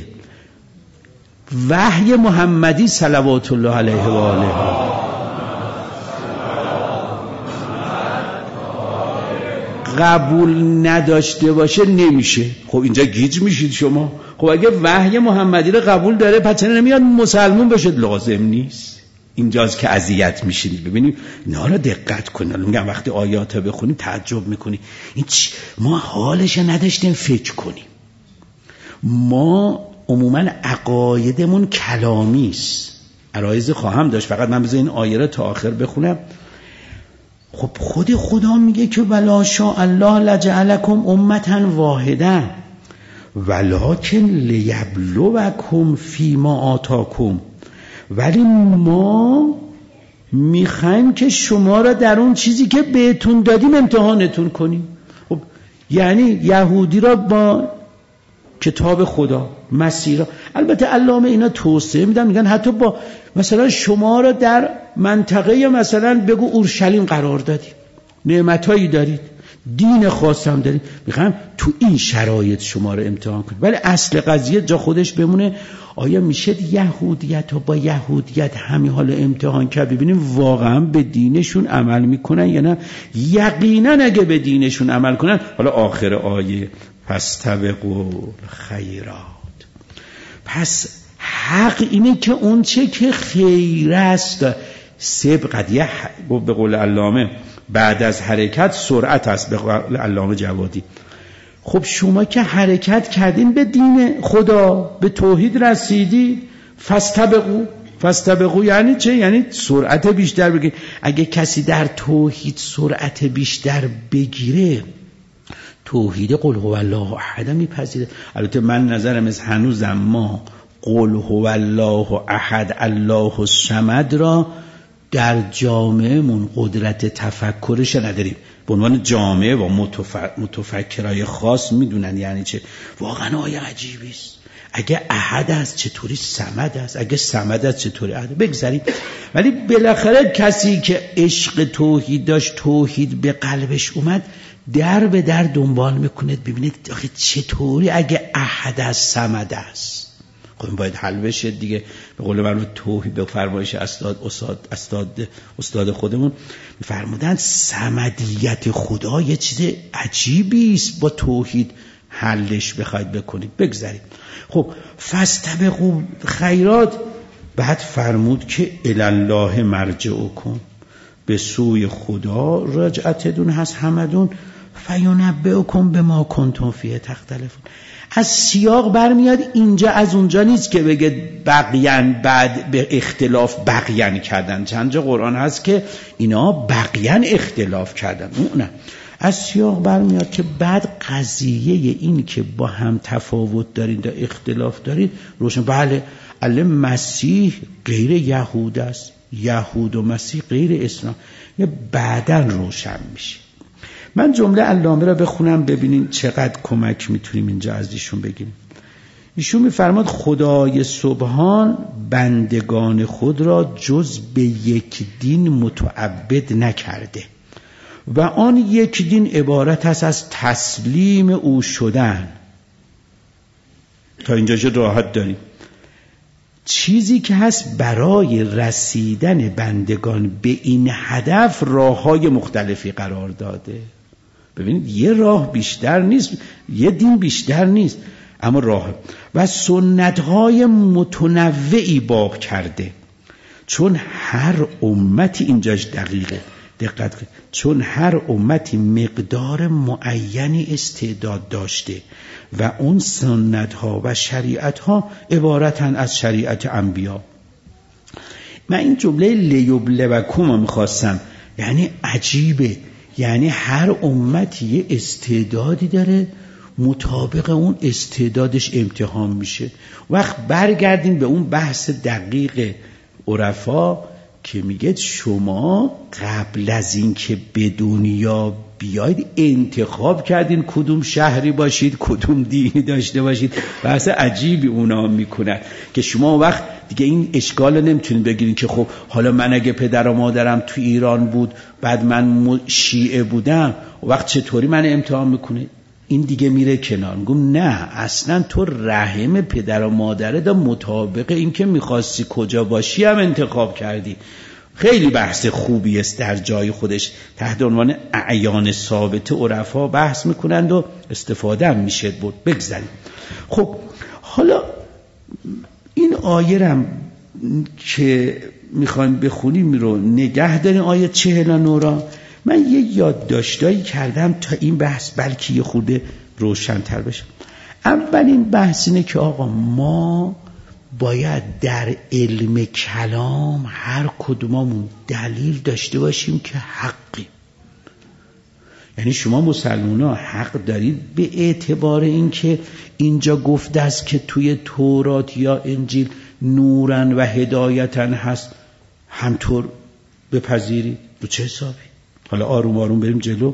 Speaker 1: وحی محمدی صلوات الله علیه و آله قبول نداشته باشه نمیشه. خب اینجا گیج میشید شما. خب اگه وحی محمدی رو قبول داره پس چرا نمیاد مسلمان بشه؟ لازم نیست. اینجاست که اذیت میشید. ببینید اینا رو دقت کنید. میگم وقتی آیات رو بخونید تعجب میکنید. این ما حالش نداشتیم فکر کنیم. ما عموما عقایدمون کلامی است. عرایض خواهم داشت، فقط من بذار این آیه رو تا آخر بخونم. خب خود خدا میگه که ولا شاء الله لجعلکم امة واحده ولکن لیبلوکم فیما آتاکم. ولی ما میخوایم که شما را در اون چیزی که بهتون دادیم امتحانتون کنیم. خب یعنی یهودی را با کتاب خدا، مسیح را. البته علامه اینا توصیه میدن، میگن حتی با مثلا شما را در منطقه مثلا بگو اورشلیم قرار دادیم، نعمتایی دارید، دین خاص هم دارید، میخوام تو این شرایط شما را امتحان کنیم. ولی اصل قضیه جا خودش بمونه. آیا میشه یهودیت ها با یهودیت همین حال امتحان کرد ببینیم واقعا به دینشون عمل میکنن یا نه؟ یقینا اگه به دینشون عمل کنن، حالا آخر آیه فاستبقوا الخیرات. پس حق اینه که اون چه که خیر است سبقت، به قول علامه بعد از حرکت سرعت است، به قول علامه جوادی. خب شما که حرکت کردین به دین خدا، به توحید رسیدید، فاستبقوا یعنی چه؟ یعنی سرعت بیشتر بگیر. اگه کسی در توحید سرعت بیشتر بگیره، توحید قل هو الله احد میپذیره. البته من نظرم از هنوزم ما قل هو الله احد الله الصمد را در جامعهمون قدرت تفکرش نداریم. به عنوان جامعه و متفکرای خاص میدونن یعنی چه. واقعا آیه عجیبی است. اگه احد است چطوری صمد است؟ اگه صمد است چطوری احد؟ بگذاریم. ولی بالاخره کسی که عشق توحید داشت، توحید به قلبش اومد، در به در دنبال میکنه ببینید آخه چطوری اگه احد است صمد است. خب این باید حل بشه دیگه. به قول من توحید به فرمایش استاد خودمون میفرمودن صمدیت خدا یه چیز عجیبی است، با توحید حلش بخواید بکنید. بگذارید. خب فاستبقوا خیرات، بعد فرمود که الی الله مرجعکم، به سوی خدا رجعتتون هست همدون، فینبئکم بما کنتم فیه تختلفون. از سیاق برمیاد اینجا از اونجا نیست که بگه بقیان، بعد به اختلاف بقیان کردن. چند جا قرآن هست که اینا بقیان اختلاف کردن، نه، از سیاق برمیاد که بعد قضیه این که با هم تفاوت دارید و اختلاف دارید روشن. بله مسیح غیر یهود است، یهود و مسیح غیر اسلام، یه بعداً روشن میشه. من جمله علامه را بخونم ببینین چقدر کمک میتونیم اینجا از ایشون بگیریم. ایشون میفرماد خدای سبحان بندگان خود را جز به یک دین متعبد نکرده و آن یک دین عبارت است از تسلیم او شدن. تا اینجا شد راحت داریم. چیزی که هست برای رسیدن بندگان به این هدف راه‌های مختلفی قرار داده. ببینید یه راه بیشتر نیست، یه دین بیشتر نیست، اما راه و سنت‌های متنوعی باب کرده. چون هر امتی اینجاش دقیقه، دقت کنید، چون هر امتی مقدار معینی استعداد داشته و اون سنت‌ها و شریعت‌ها عبارتن از شریعت انبیا. من این جمله لیبلوکم رو میخواستم، یعنی عجیبه، یعنی هر امتی یه استعدادی داره، مطابق اون استعدادش امتحان میشه. وقت برگردین به اون بحث دقیق عرفا که میگه شما قبل از این که به دنیا بیاید انتخاب کردین کدوم شهری باشید، کدوم دینی داشته باشید. بحث عجیبی اونا میکنن که شما وقت دیگه این اشکال نمیتونید بگیرین که خب حالا من اگه پدر و مادرم تو ایران بود بعد من شیعه بودم وقت چطوری من امتحان میکنه؟ این دیگه میره کنار. میگم نه، اصلا تو رحم پدر و مادره دا مطابق این که میخواستی کجا باشی هم انتخاب کردی. خیلی بحث خوبی است در جای خودش، تحت عنوان اعیان ثابته عرفا بحث میکنند و استفاده هم میشه بود. بگذاریم. خب حالا این آیه رم که میخوایم بخونیم رو نگه داریم، آیه 49 را. من یه یادداشتایی کردم تا این بحث بلکه یه خورده روشن‌تر بشه. اولین بحث اینه که آقا ما باید در علم کلام هر کدوممون دلیل داشته باشیم که حقی. یعنی شما مسلمان‌ها حق دارید به اعتبار این که اینجا گفته است که توی تورات یا انجیل نورن و هدایتن هست، همطور بپذیرید. رو چه حسابی؟ حالا آروم آروم بریم جلو.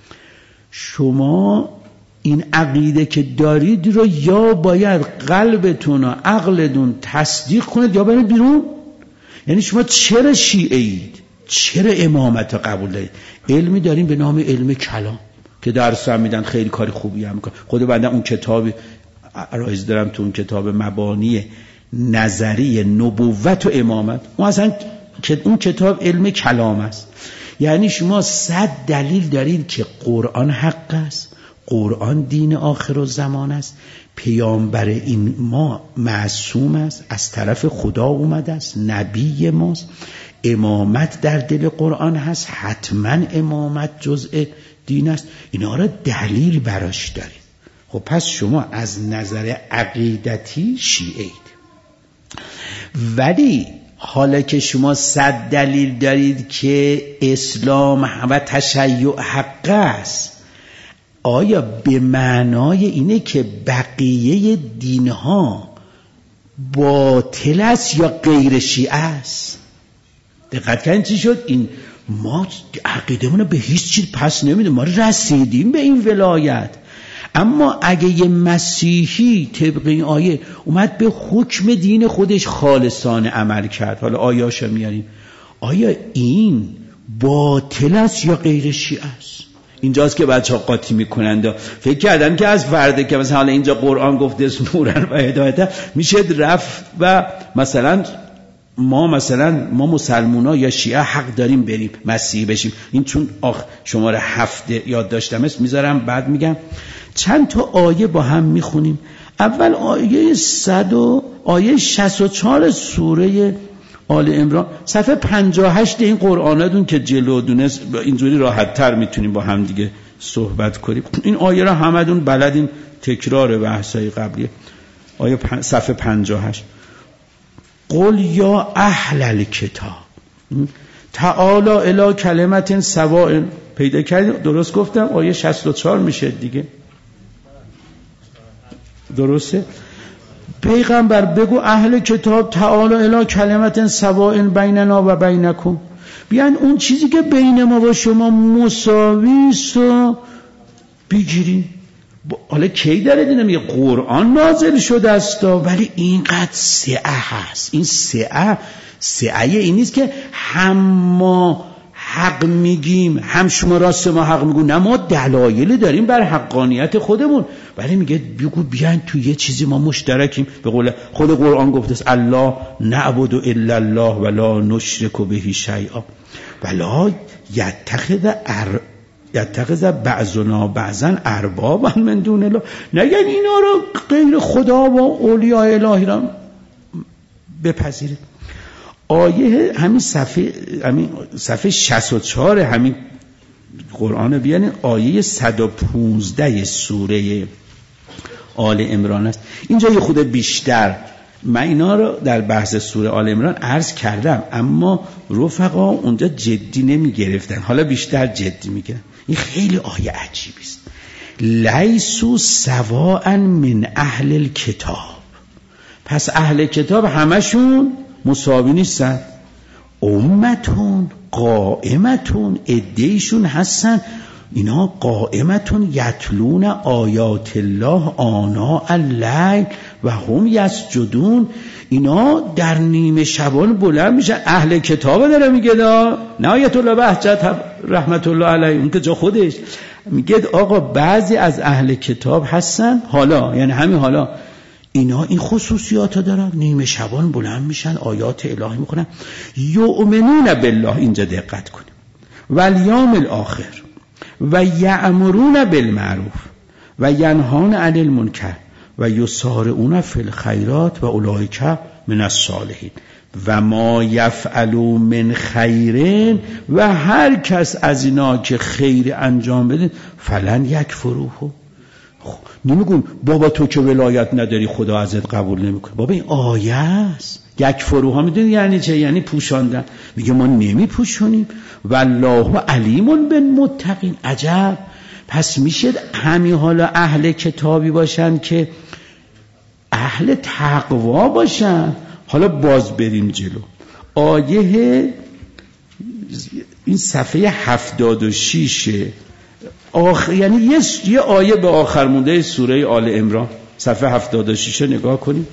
Speaker 1: شما این عقیده که دارید رو یا باید قلبتون و عقلتون تصدیق کنید یا برید بیرون. یعنی شما چرا شیعه اید؟ چرا امامت قبول دارید؟ علمی داریم به نام علم کلام که درس هم میدن، خیلی کاری خوبی هم میکنن. خود بنده اون کتابی عرایز دارم، تو اون کتاب مبانی نظری نبوت و امامت، اون اصلا اون کتاب علم کلام است. یعنی شما 100 دلیل دارید که قرآن حق است، قرآن دین آخر الزمان است، پیامبر این ما معصوم است، از طرف خدا اومده است، نبی ماست، امامت در دل قرآن هست، حتما امامت جزء دین است. اینا را دلیل براش دارید. خب پس شما از نظر عقیدتی شیعه اید. ولی حالا که شما 100 دلیل دارید که اسلام و تشیع حق است، آیا به معنای اینه که بقیه دینها باطل است یا غیر شیعه است؟ دقت کردین چی شد؟ این ما عقیدمون به هیچ چیز پس نمیده، ما رسیدیم به این ولایت. اما اگه یه مسیحی طبق این آیه اومد به حکم دین خودش خالصانه عمل کرد، حالا آیاشو میاریم، آیا این باطل است یا غیر شیعه است؟ اینجاست که بچه‌ها قاطی میکنند، فکر کردن که از فرده که مثلا حالا اینجا قرآن گفته نورن و هدایت میشه رفت و مثلا ما مسلمونا یا شیعه حق داریم بریم مسیحی بشیم. این چون شماره 7 یاد داشتم است میذارم، بعد میگم چند تا آیه با هم میخونیم. اول آیه 64 سوره آل عمران صفحه 58 این قرآناتون که جلو دونست اینجوری راحت تر میتونیم با هم دیگه صحبت کنیم. این آیه را همدون بلدین، تکرار بحثای قبلیه. آیه صفحه 58 قل یا اهل الکتاب تعالی الی کلمت سواء، پیدا کردیم درست گفتم؟ آیه 64 میشه دیگه، درسته؟ پیغمبر بگو اهل کتاب تعالی الی کلمت سواء بیننا و بینکم، بیان اون چیزی که بین ما و شما مساوی است و بگیریم. حالا کی داره دیدم یه قرآن نازل شده است ولی اینقدر سعه هست. این سعه این نیست که هم ما حق میگیم هم شما راست ما حق میگون، نه ما دلایل داریم بر حقانیت خودمون، ولی میگه بگو بیاین تو یه چیزی ما مشترکیم. به قول خود قرآن گفته است الله نعبد الا الله ولا نشرک به شیئا ولا یتخذ بعضنا بعضا اربابا من دون الله. نگن اینا رو غیر خدا و اولیاء الهی را بپذیرید. آیه همین صفحه 64 همین قرآن بیان آیه 115 سوره آل عمران است. اینجا یه خود بیشتر من اینا رو در بحث سوره آل عمران عرض کردم، اما رفقا اونجا جدی نمی گرفتن، حالا بیشتر جدی میگیرن. این خیلی آیه عجیبی است. لیسو سواء من اهل الکتاب، پس اهل کتاب همشون مساوی نیستن. امتون قائمتون، ادهیشون هستن اینا قائمتون یتلون آیات الله آناء اللیل و هم یسجدون، اینا در نیمه شبان بلند میشن. اهل کتاب داره میگه، نه آیت الله بهجت رحمت الله علیه اون که جا خودش میگه آقا بعضی از اهل کتاب هستن حالا، یعنی همین حالا اینا این خصوصیات دارن، نیمه شبان بلند میشن آیات الهی میخونن. یؤمنون بالله، اینجا دقت کنیم، والیوم الاخر و یأمرون بالمعروف و ینهون عن المنکر و یسارعون فی الخیرات و اولئک من الصالحین و ما یفعلوا من خیر، و هر کس از اینا که خیر انجام بده فلن یکفروه. نمیگون بابا تو که ولایت نداری خدا ازت قبول نمیکنه، بابا این آیه است. یکفروها میدونی یعنی چه؟ یعنی پوشاندن. میگه ما نمی پوشونیم. والله علیم بالمتقین. عجب، پس میشه همین حالا اهل کتابی باشن که اهل تقوا باشن. حالا باز بریم جلو. آیه این صفحه 76 یعنی یه آیه به آخر مونده سوره آل عمران صفحه 76 نگاه کنیم.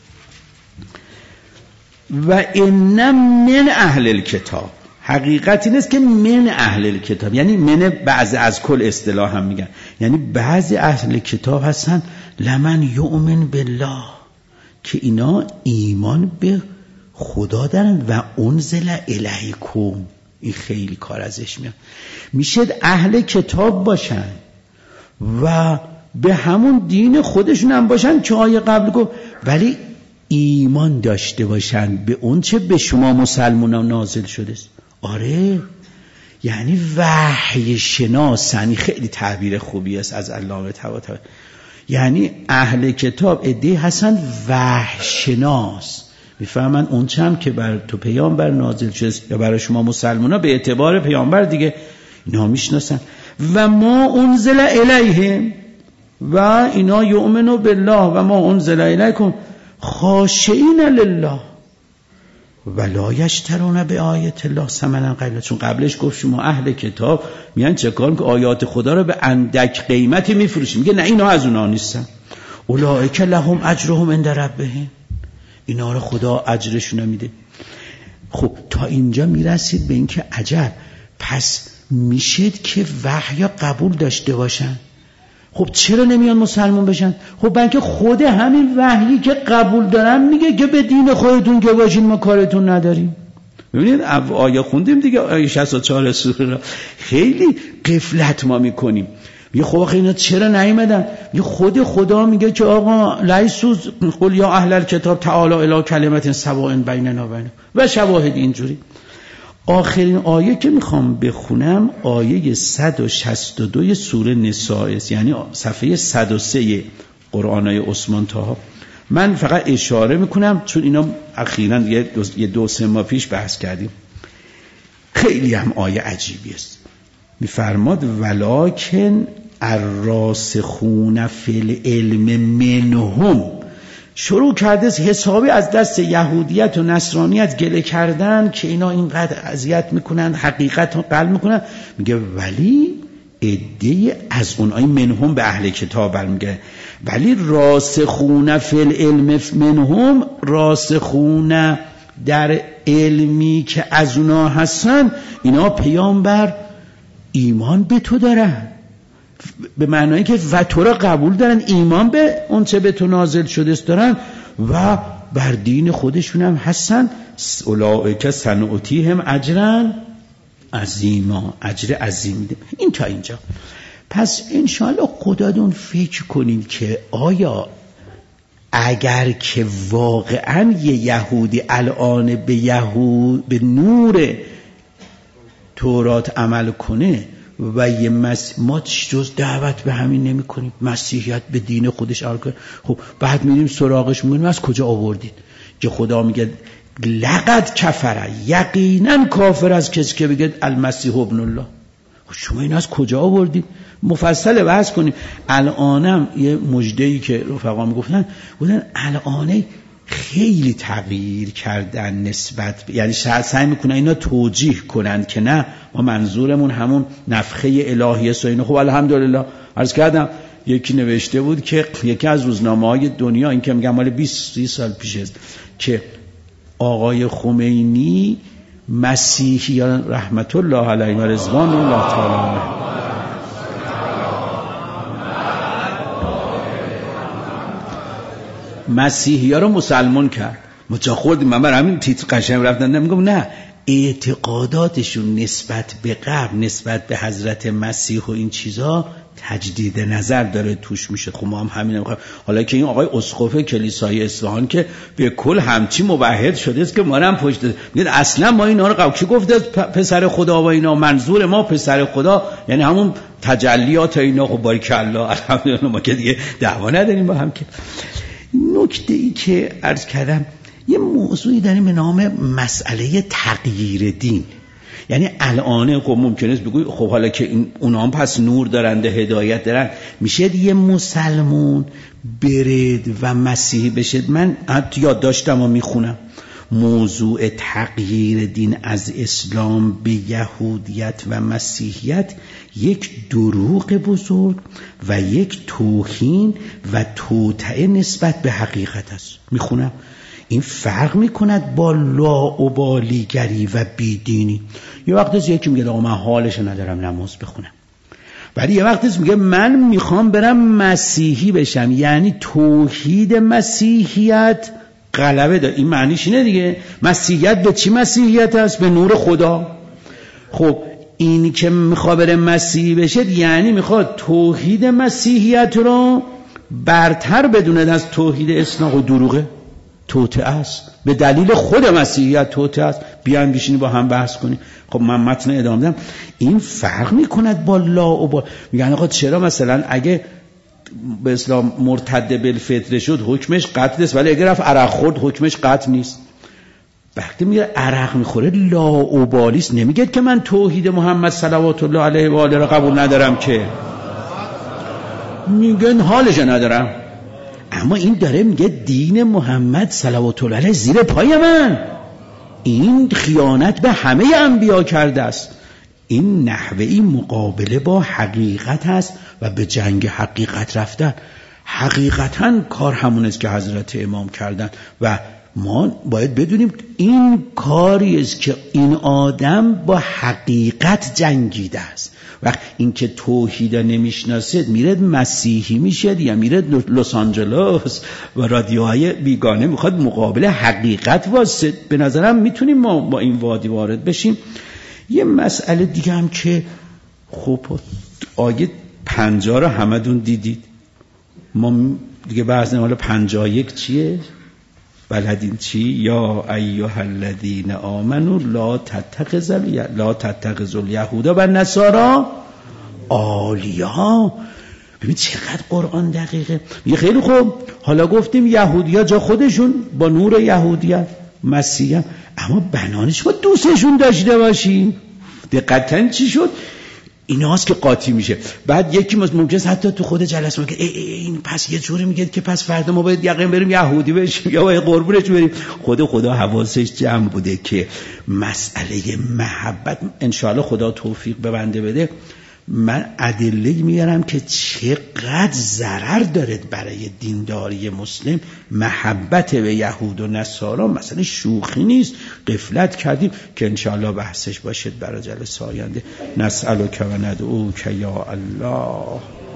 Speaker 1: و ان من اهل الکتاب، حقیقت این است که من اهل الکتاب یعنی من بعضی از کل اصطلاح هم میگن، یعنی بعضی اهل کتاب هستن لمن یؤمن بالله، که اینا ایمان به خدا دارن و انزل الیکم. این خیلی کار ازش میاد. میشه اهل کتاب باشن و به همون دین خودشون هم باشن که آیه قبل گفت، ولی ایمان داشته باشن به اون چه به شما مسلمانان نازل شده است. آره، یعنی وحی شناسن. خیلی تعبیر خوبی است از علامه طباطبایی. یعنی اهل کتاب عده‌ای هستن وحی شناس، میفهمن اون چه هم که بر تو پیامبر نازل شده یا برای شما مسلمانا به اعتبار پیامبر دیگه اینا میشناسن. و ما انزل الیهم و اینا یؤمنون بالله و ما انزل الیکم خاشعین لله. ولا یشترون به آیات الله ثمنا قلیلا. چون قبلش گفت شما اهل کتاب میان چه کار که آیات خدا رو به اندک قیمتی میفروشین. میگه نه اینا از اونها نیستن. اولئک لهم اجرهم عند ربهم، اینا رو خدا اجرشون میده. خب تا اینجا میرسید به اینکه عجب، پس میشد که وحی قبول داشته باشن. خب چرا نمیان مسلمان بشن؟ خب بلکه خود همین وحیی که قبول دارن میگه که به دین خودتون که باشین ما کارتون نداریم. ببینید آیه خوندیم دیگه، آیه 64 سوره را خیلی غفلت ما میکنیم. یه خب اینا چرا نیومدن؟ یه خود خدا میگه که آقا لیسوز قل یا اهل الکتاب تعالی الی کلمت سواء بیننا و بینکم و شواهد اینجوری. آخرین آیه که میخوام بخونم آیه 162 سوره نساء است، یعنی صفحه 103 قرآنای عثمان طاها. من فقط اشاره میکنم چون اینا اخیراً یه دو سه ماه پیش بحث کردیم. خیلی هم آیه عجیبی است. میفرماد ولکن الراسخون فی العلم منهم. شروع کرده حسابی از دست یهودیت و نصرانیت گله کردن که اینا اینقدر اذیت میکنن، حقیقت رو قلب میکنن. میگه ولی عده از اونای منهم به اهل کتاب میگه ولی راسخون فی العلم منهم، راسخون در علمی که از اونا هستن، اینا پیامبر ایمان به تو دارن، به معنایی که و تو را قبول دارن، ایمان به اون چه به تو نازل شده است دارن و بر دین خودشون هم هستن. اولئک سنؤتیهم اجرا عظیما، اجر عظیم میده. این تا اینجا. پس انشاءالله خودتون فکر کنین که آیا اگر که واقعا یه یهودی الان به نور تورات عمل کنه و یه ما جز دعوت به همین نمی کنیم، مسیحیت به دین خودش عمل کنه، خب بعد میریم سراغش میگیم از کجا آوردید؟ که خدا میگه لقد کفر، یقینا کافر از کسی که بگه المسیح ابن الله. شما این از کجا آوردید؟ مفصل بحث کنیم. الانم یه مجده‌ای که رفقا میگفتن بودن الانه خیلی تغییر کردن نسبت، یعنی سعی میکنن اینا توجیه کنن که نه ما منظورمون همون نفخه الهی است و اینا. خب الحمدلله عرض کردم یکی نوشته بود که یکی از روزنامه‌های دنیا، این که میگم مال 20-30 سال پیش است، که آقای خمینی مسیحیان رحمت الله علیه و رضوان الله تعالی مسیحی ها رو مسلمان کرد. مجا خوردیم من بر همین تیتر قشنگ رفتن نمیگم نه، اعتقاداتشون نسبت به قبل، نسبت به حضرت مسیح و این چیزا تجدید نظر داره توش میشه. خب ما هم همین میخوایم. حالا که این آقای اسقف کلیسای اصفهان که به کل همچی موحد شده است که ما هم پشت میگه اصلا ما اینا رو قبول کی گفته پسر خدا و اینا، منظور ما پسر خدا یعنی همون تجلیات اینا. خب بارک الله الحمدلله ما که دیگه دعوا نداریم با هم. که نکته ای که عرض کردم یه موضوعی داریم به نام مسئله تغییر دین. یعنی الان خب ممکنه بگوی خب حالا که اونا هم پس نور دارند، هدایت دارن، میشه یه مسلمون برد و مسیحی بشه. من حتی یاد داشتم و میخونم موضوع تغییر دین از اسلام به یهودیت و مسیحیت یک دروغ بزرگ و یک توهین و توطئه نسبت به حقیقت است. میخونم این فرق میکند با لاابالیگری و بیدینی. یه وقت از یکی میگه آقا من حالش ندارم نماز بخونم، ولی یه وقت میگه من میخوام برم مسیحی بشم، یعنی توحید مسیحیت غلبه داره. این معنیش اینه دیگه. مسیحیت به چی مسیحیت است؟ به نور خدا. خب این که میخواد بره مسیحی بشه یعنی میخواد توحید مسیحیت رو برتر بدونه از توحید اسلام. و دروغه، توطئه است، به دلیل خود مسیحیت توطئه است. بیان بشینی با هم بحث کنیم. خب من متن ادامه دادم. این فرق میکند با لاابالی. میگن آقا چرا مثلا اگه به اسلام مرتد بالفطره شد حکمش قتل است، ولی اگر رفت عرق خورد حکمش قتل نیست؟ وقتی میگه عرق میخوره لاابالی است، نمیگه که من توحید محمد صلوات الله علیه و آله را قبول ندارم، که میگن حالش ندارم. اما این داره میگه دین محمد صلوات الله علیه زیر پای من. این خیانت به همه انبیا کرده است. این نحوهی مقابله با حقیقت است و به جنگ حقیقت رفتن. حقیقتاً کار همون است که حضرت امام کردن و ما باید بدونیم این کاری است که این آدم با حقیقت جنگیده است. وقت این که توحید نمیشناسه میره مسیحی میشه یا میره لس آنجلس و رادیوهای بیگانه میخواد مقابل حقیقت واسه. به نظرم میتونیم ما با این وادی وارد بشیم. یه مسئله دیگه هم که خب آیه 50 رو همدون دیدید، ما دیگه بحث حالا 51 چیه؟ بلدین چی؟ یا ایها الذین آمنوا لا تتخذوا الیهود و النصارى اولیاء. ببین چقدر قرآن دقیقه. میگه خیلی خوب، حالا گفتیم یهودی‌ها جا خودشون با نور یهودیت مسیحیت، اما بنانش ما دوستشون داشته باشیم. دقیقاً چی شد؟ این هاست که قاطی میشه. بعد یکی ممکنه حتی تو خود جلسه میگه این پس یه جوری میگه که پس فردا ما باید یقین بریم یهودی بشیم یا باید قربونش بریم. خدا حواسش جمع بوده که مسئله محبت انشاءالله خدا توفیق به بنده بده. من ادله میارم که چقدر ضرر داره برای دینداری مسلم محبت به یهود و نصارا. مثلا شوخی نیست. غفلت کردیم که انشاءالله بحثش باشد برای جلسه آینده. نسألک و ندعوک یا الله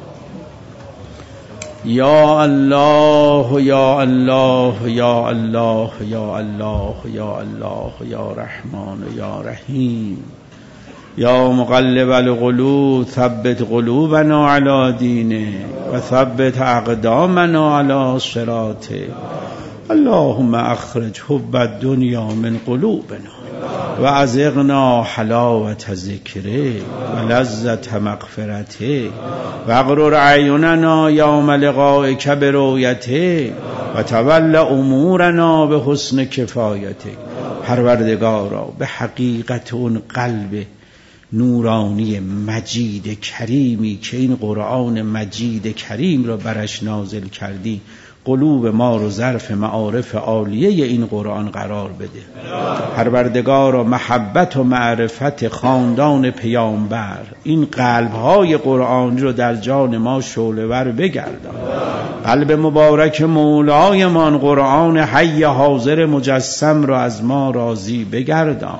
Speaker 1: یا الله یا الله یا الله یا الله یا الله یا رحمان یا رحیم یا مقلب القلوب ثبت قلوبنا علی دینه و ثبت اقدامنا علی صراطه. اللهم اخرج حب الدنیا من قلوبنا و ازغنا حلاوت ذکره و لذت مغفرته و اغرر اعیننا یوم لقائک برؤیته و تول امورنا به حسن کفایته. پروردگارا به حقیقت اون قلب نورانی مجید کریمی که این قرآن مجید کریم را برش نازل کردی، قلوب ما رو ظرف معارف عالیه این قرآن قرار بده. پروردگارا محبت و معرفت خاندان پیامبر این قلب‌های قرآن رو در جان ما شعله‌ور بگردان. قلب مبارک مولایمان قرآن حی حاضر مجسم را از ما راضی بگردان.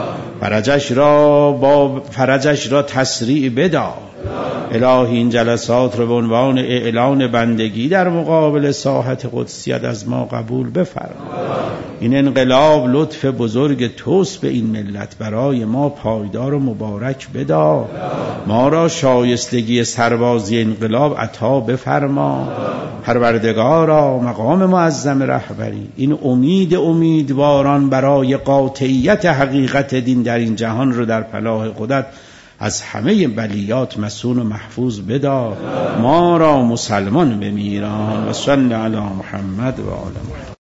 Speaker 1: فرجش را تسریع بدا. الهی این جلسات رو به عنوان اعلان بندگی در مقابل ساحت قدسیت از ما قبول بفرما. این انقلاب لطف بزرگ توست به این ملت، برای ما پایدار و مبارک بدا. ما را شایستگی سربازی انقلاب عطا بفرما. پروردگارا مقام معظم رهبری این امیدواران برای قاطعیت حقیقت دین در این جهان رو در پناه خودت از همه بلیات مسون و محفوظ بدا. ما را مسلمان بمیران. و صلی علی محمد و آل محمد.